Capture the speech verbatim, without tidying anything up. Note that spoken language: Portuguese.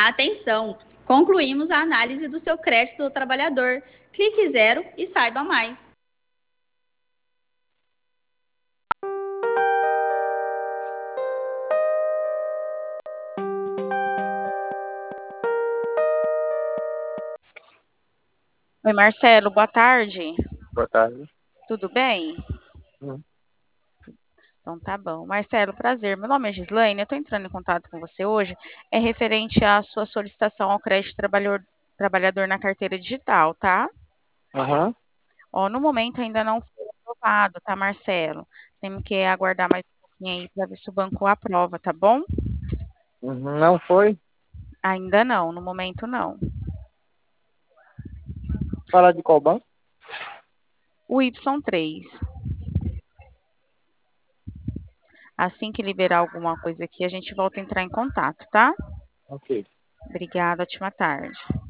Atenção! Concluímos a análise do seu crédito do trabalhador. Clique zero e saiba mais. Oi, Marcelo, boa tarde. Boa tarde. Tudo bem? Hum. Então tá bom. Marcelo, prazer. Meu nome é Gislaine, eu estou entrando em contato com você hoje. É referente à sua solicitação ao crédito trabalhador, trabalhador na carteira digital, tá? Aham. Ó, no momento ainda não foi aprovado, tá, Marcelo? Temos que aguardar mais um pouquinho aí para ver se o banco aprova, tá bom? Uhum. Não foi? Ainda não, no momento não. Falar de qual banco? O Y três. Assim que liberar alguma coisa aqui, a gente volta a entrar em contato, tá? Ok. Obrigada, ótima tarde.